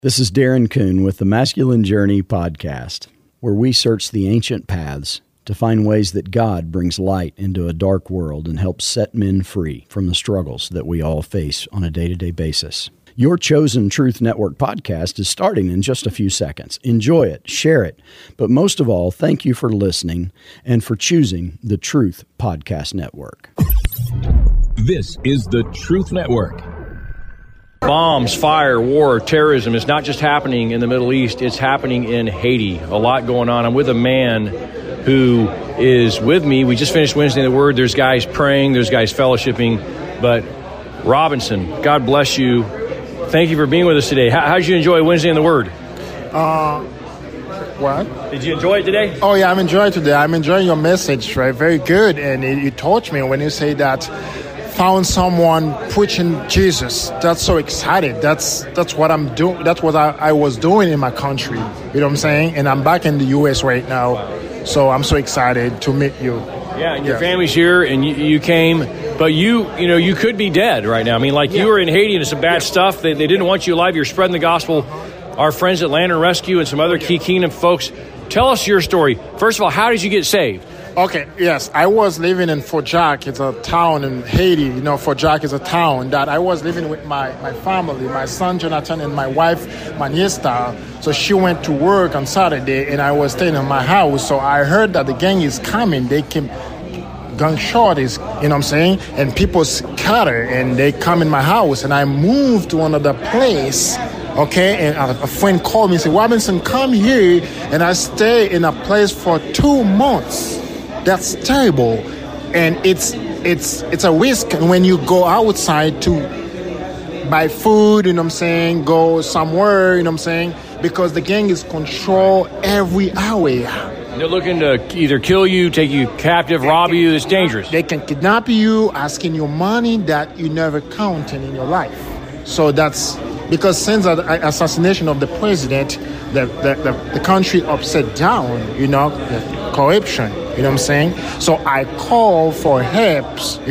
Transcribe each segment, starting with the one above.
This is Darren Kuhn with the Masculine Journey podcast, where we search the ancient paths to find ways that God brings light into a dark world and helps set men free from the struggles that we all face on a day-to-day basis. Your Chosen Truth Network podcast is starting in just a few seconds. Enjoy it, share it, but most of all, thank you for listening and for choosing the Truth Podcast Network. This is the Truth Network. Bombs, fire, war, terrorism is not just happening in the Middle East, it's happening in Haiti. A lot going on. I'm with a man who is with me. We just finished Wednesday in the Word. There's guys praying, there's guys fellowshipping. But Robinson, God bless you. Thank you for being with us today. How did you enjoy Wednesday in the Word? What? Did you enjoy it today? Oh, yeah, I'm enjoying it today. I'm enjoying your message, right? Very good. And it touched me when you say that found someone preaching Jesus. That's so exciting. That's what I'm doing. That's what I was doing in my country. You know what I'm saying? And I'm back in the U.S. right now. Wow. So I'm so excited to meet you. Yeah, and your family's here, and you came, but you could be dead right now. I mean, you were in Haiti, and it's some bad stuff. They didn't want you alive. You're spreading the gospel. Our friends at Lantern Rescue and some other key kingdom folks, tell us your story. First of all, how did you get saved? Okay, yes. I was living in Fort Jacques. It's a town in Haiti. Fort Jacques is a town that I was living with my family, my son Jonathan and my wife Maniesta. So she went to work on Saturday and I was staying in my house. So I heard that the gang is coming. They came, gunshot is, and people scatter and they come in my house. And I moved to another place. Okay, and a friend called me and said, Robinson, come here. And I stay in a place for 2 months. That's terrible, and it's a risk when you go outside to buy food, go somewhere, because the gang is control every area. They're looking to either kill you, take you captive, rob you. It's dangerous. They can kidnap you, asking you money that you never counted in your life. So that's because since the assassination of the president, the country upside down, the corruption. So I call for help,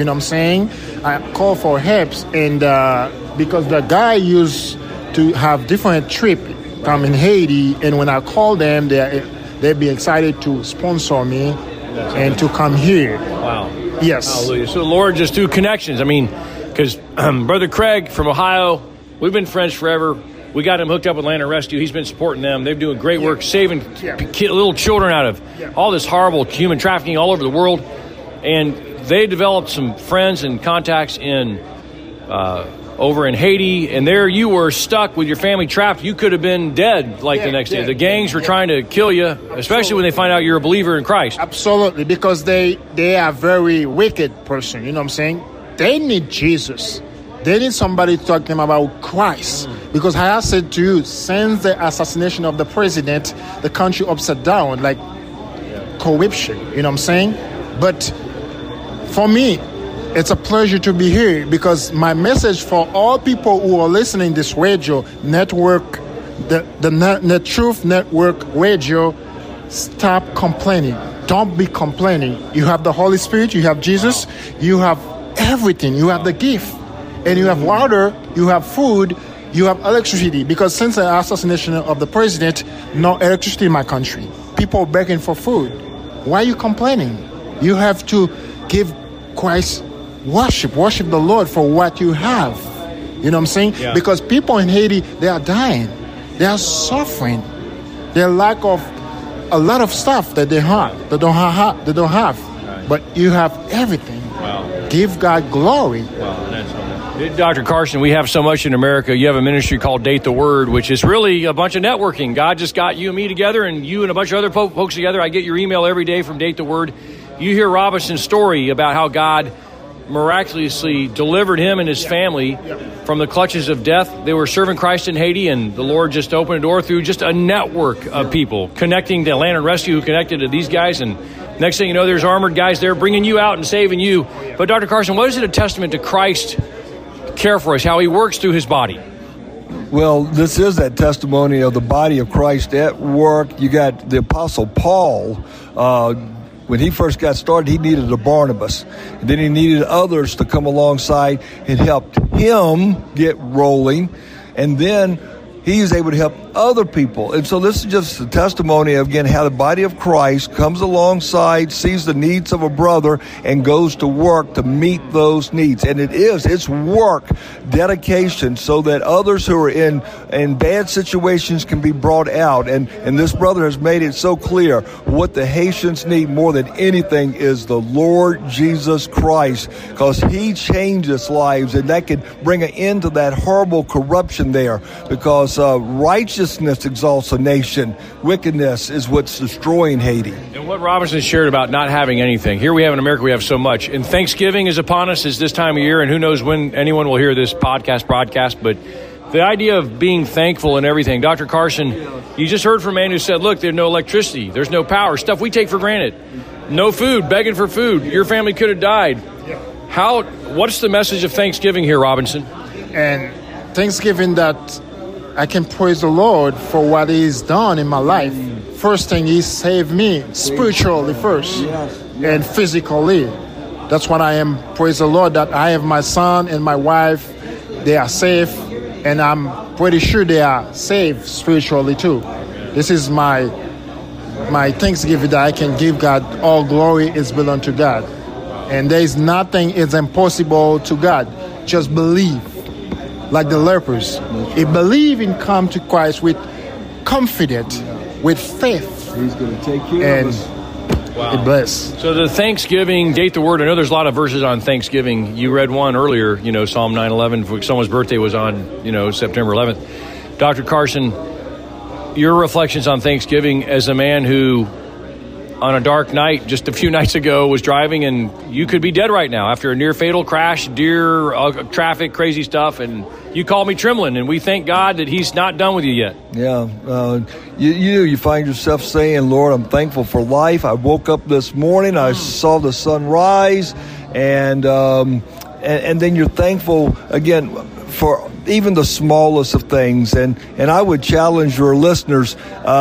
I call for help, and because the guy used to have different trip come in Haiti, and when I call them, they'd be excited to sponsor me and to come here. Wow. Yes. Hallelujah. So the Lord just threw connections. Because Brother Craig from Ohio, we've been friends forever. We got him hooked up with Lantern Rescue. He's been supporting them. They're doing great work, saving little children out of all this horrible human trafficking all over the world. And they developed some friends and contacts over in Haiti. And there you were stuck with your family trapped. You could have been dead the next day. The gangs were trying to kill you, especially when they find out you're a believer in Christ. Absolutely, because they are very wicked person. They need Jesus. They need somebody to talk to them about Christ. Because I have said to you, since the assassination of the president, the country upside down, corruption, But for me, it's a pleasure to be here because my message for all people who are listening this radio network, the Truth Network radio, stop complaining. Don't be complaining. You have the Holy Spirit, you have Jesus, you have everything, you have the gift. And you have water, you have food, you have electricity. Because since the assassination of the president, no electricity in my country. People begging for food. Why are you complaining? You have to give Christ worship the Lord for what you have. You know what I'm saying? Yeah. Because people in Haiti, they are dying. They are suffering. They lack of a lot of stuff that they have. They don't have. Right. But you have everything. Wow. Give God glory. Wow, that's something. Dr. Carson, we have so much in America. You have a ministry called Date the Word, which is really a bunch of networking. God just got you and me together and you and a bunch of other folks together. I get your email every day from Date the Word. You hear Robinson's story about how God miraculously delivered him and his family from the clutches of death. They were serving Christ in Haiti, and the Lord just opened a door through just a network of people connecting to Lantern Rescue, who connected to these guys. And next thing you know, there's armored guys there bringing you out and saving you. But Dr. Carson, what is it a testament to Christ care for us, how he works through his body? Well, this is that testimony of the body of Christ at work. You got the Apostle Paul. When he first got started, he needed a Barnabas. And then he needed others to come alongside and help him get rolling. And then he is able to help other people. And so this is just a testimony of, again, how the body of Christ comes alongside, sees the needs of a brother, and goes to work to meet those needs. And it's work, dedication, so that others who are in bad situations can be brought out. And this brother has made it so clear what the Haitians need more than anything is the Lord Jesus Christ, because he changes lives, and that could bring an end to that horrible corruption there, because righteousness exalts a nation. Wickedness is what's destroying Haiti. And what Robinson shared about not having anything. Here we have in America, we have so much. And Thanksgiving is upon us. It's this time of year, and who knows when anyone will hear this broadcast. But the idea of being thankful and everything. Dr. Carson, you just heard from a man who said, look, there's no electricity. There's no power. Stuff we take for granted. No food, begging for food. Your family could have died. What's the message of Thanksgiving here, Robinson? And Thanksgiving that I can praise the Lord for what He's done in my life. First thing, He saved me spiritually first and physically. That's what I am. Praise the Lord that I have my son and my wife. They are safe, and I'm pretty sure they are safe spiritually too. This is my Thanksgiving that I can give God. All glory is belong to God, and there is nothing is impossible to God. Just believe. Like the lepers, they believe and come to Christ with confidence, with faith. He's going to take care of us. Wow. Bless. So the Thanksgiving, date the word. I know there's a lot of verses on Thanksgiving. You read one earlier, Psalm 9:11. Someone's birthday was on, September 11th. Dr. Carson, your reflections on Thanksgiving as a man who, on a dark night just a few nights ago, was driving, and you could be dead right now after a near fatal crash, traffic, crazy stuff, and you called me trembling, and we thank God that He's not done with you yet. Yeah, you find yourself saying, Lord, I'm thankful for life. I woke up this morning, I saw the sun rise, and then you're thankful again for even the smallest of things. And I would challenge your listeners,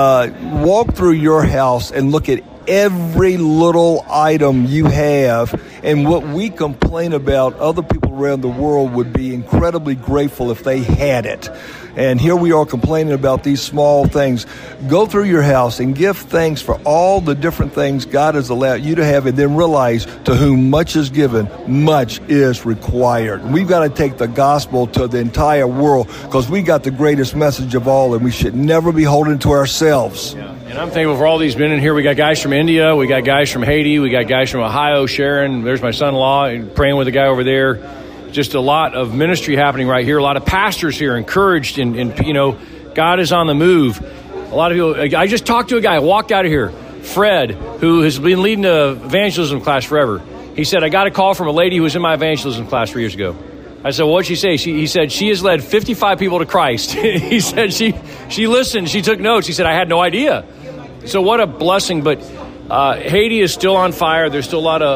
walk through your house and look at every little item you have. And what we complain about, other people around the world would be incredibly grateful if they had it. And here we are complaining about these small things. Go through your house and give thanks for all the different things God has allowed you to have, and then realize to whom much is given, much is required. We've got to take the gospel to the entire world, because we got the greatest message of all, and we should never be holding it to ourselves. Yeah. And I'm thankful for all these men in here. We got guys from India. We got guys from Haiti. We got guys from Ohio, Sharon. There's my son-in-law praying with a guy over there. Just a lot of ministry happening right here. A lot of pastors here encouraged, and God is on the move. A lot of people. I just talked to a guy, walked out of here, Fred, who has been leading the evangelism class forever. He said, I got a call from a lady who was in my evangelism class 3 years ago. I said, well, what'd she say? He said, she has led 55 people to Christ. He said she listened. She took notes. He said, I had no idea. So what a blessing. But Haiti is still on fire. There's still a lot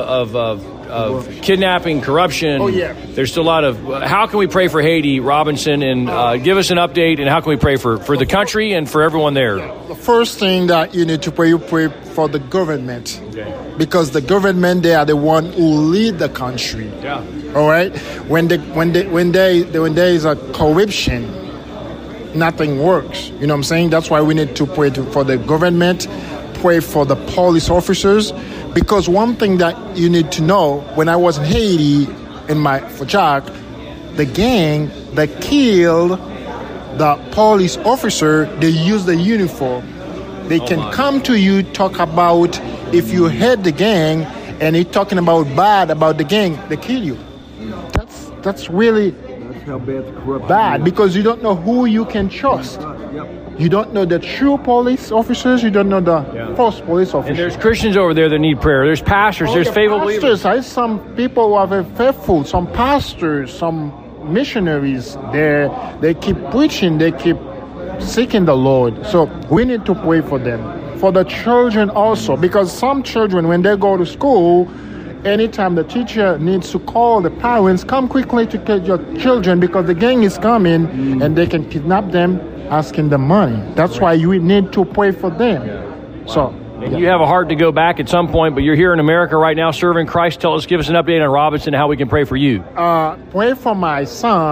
of kidnapping, corruption. Oh, yeah. There's still a lot of... how can we pray for Haiti, Robinson? And give us an update, and how can we pray for the country and for everyone there? The first thing that you need to pray, you pray for the government. Okay. Because the government, they are the one who lead the country. Yeah. All right? When there is a corruption, nothing works. You know what I'm saying? That's why we need to pray for the government, pray for the police officers. Because one thing that you need to know, when I was in Haiti, for Jack, the gang that killed the police officer, they use the uniform. They can come to you, talk about if you hate the gang, and you're talking about bad about the gang, they kill you. That's really How bad the corruption bad, is. because you don't know who you can trust. Yep. You don't know the true police officers. You don't know the false police officers. And there's Christians over there that need prayer. There's pastors. There's faithful believers. There's some people who are very faithful. Some pastors, some missionaries. They keep preaching. They keep seeking the Lord. So we need to pray for them. For the children also, because some children, when they go to school, anytime the teacher needs to call the parents, come quickly to get your children, because the gang is coming and they can kidnap them, asking them money. That's why you need to pray for them. So And you have a heart to go back at some point, but you're here in America right now serving Christ. Give us an update on Robinson and how we can pray for you. Pray for my son.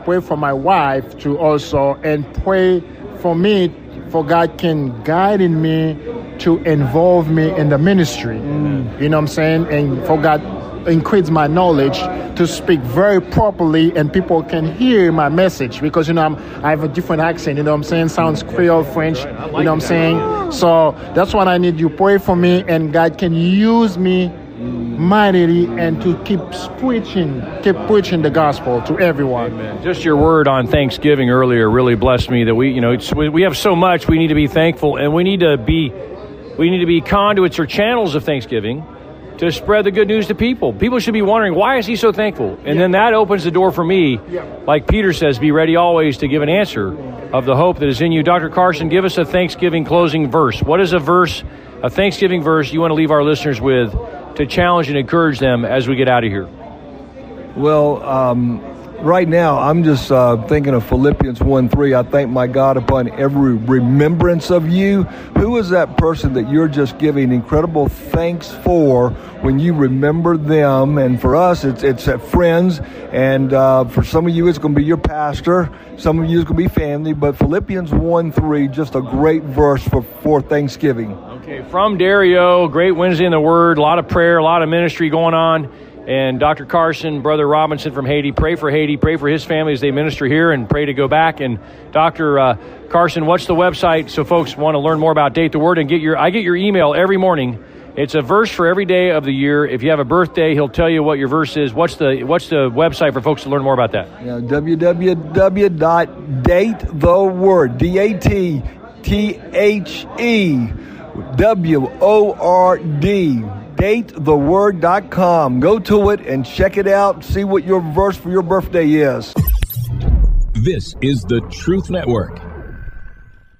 pray for my wife too also, and pray for me, for God can guide in me to involve me in the ministry. You know what I'm saying? And for God increase my knowledge to speak very properly and people can hear my message, because I have a different accent, you know what I'm saying? Sounds Creole, French, you know what I'm saying? So that's what I need you pray for me, and God can use me mightily and to keep preaching the gospel to everyone. Amen. Just your word on Thanksgiving earlier really blessed me, that we have so much, we need to be thankful, and we need to be conduits or channels of Thanksgiving to spread the good news to people. People should be wondering, why is he so thankful? And then that opens the door for me, like Peter says, be ready always to give an answer of the hope that is in you. Dr. Carson, give us a Thanksgiving closing verse. What is a Thanksgiving verse you want to leave our listeners with to challenge and encourage them as we get out of here? Well, right now, I'm just thinking of Philippians 1:3. I thank my God upon every remembrance of you. Who is that person that you're just giving incredible thanks for when you remember them? And for us, it's friends. And for some of you, it's going to be your pastor. Some of you, it's going to be family. But Philippians 1:3, just a great verse for Thanksgiving. Okay, from Dario, great Wednesday in the Word, a lot of prayer, a lot of ministry going on. And Dr. Carson, Brother Robinson from Haiti, pray for Haiti, pray for his family as they minister here, and pray to go back. And Dr. Carson, what's the website so folks want to learn more about Date the Word? And I get your email every morning. It's a verse for every day of the year. If you have a birthday, he'll tell you what your verse is. What's the website for folks to learn more about that? Yeah, www.datetheword, DATETHEWORD, datetheword.com. Go to it and check it out. See what your verse for your birthday is. This is the Truth Network.